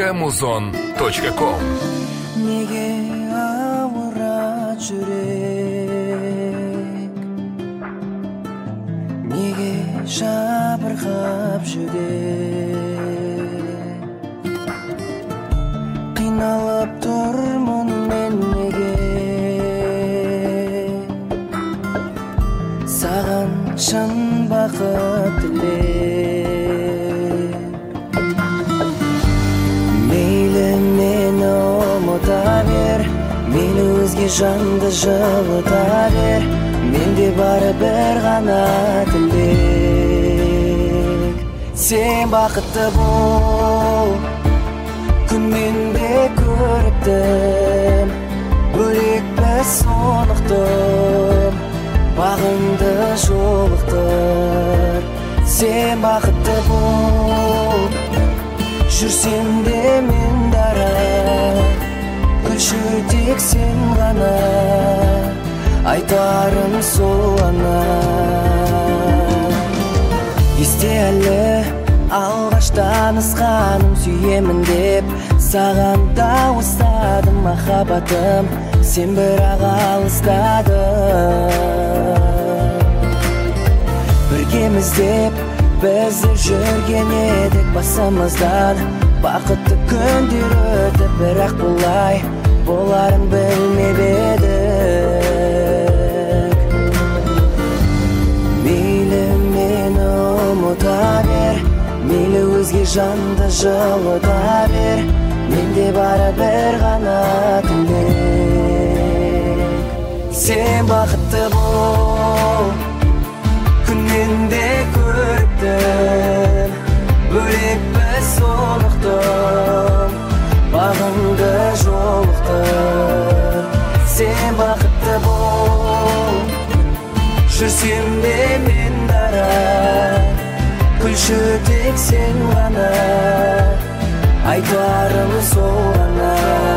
muzon.com. Nege ağıra жүрек, неге жабырқап жүрек, қиналып тұрмын мен неге, саған шын бақыт тілеп. Мейлі мені ұмыта бер, мейлі өзге жанды жылыта бер, менде бары бір ғана тілек. Сен бақытты бол, күнмен де көріптім, бөлек біз сонықты, бағыңды жолықтыр. Сен бақытты бол, жүрсем де мен дара, күлші тек сен ғана, айтарым сол ғана. Есте әлі алғаш танысқаным, сүйемін деп саған дауыстадым махаббатым, сен бірақ алыстадың. Біргеміз деп біз жүрген едік басымыздан, бақытты күндер өтіп, бірақ бұлай боларын білмеп едік. Мейлі мені ұмыта бер, мейлі өзге жанды жылыта бер, менде бары бір ғана тілек. Сен бақытты бол, күннен де көріптім, бөлек біз сонықты, бағыңды жолықтыр. Сен бақытты бол, жүрсем де мен дара, күлші тек сен ғана, айтарым сол ғана.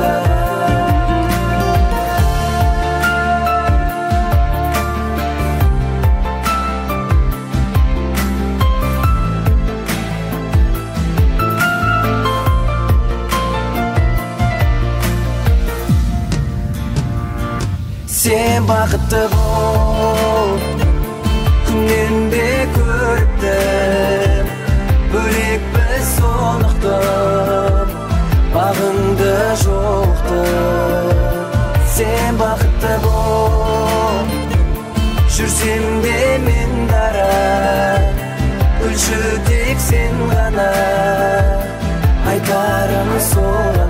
Сен бақытты бол, күннен де көріптім, бөлек біз сонықты, бағыңды жолықтыр. Сен бақытты бол, жүрсем де мен дара, күлші тек сен ғана, айтарым сол.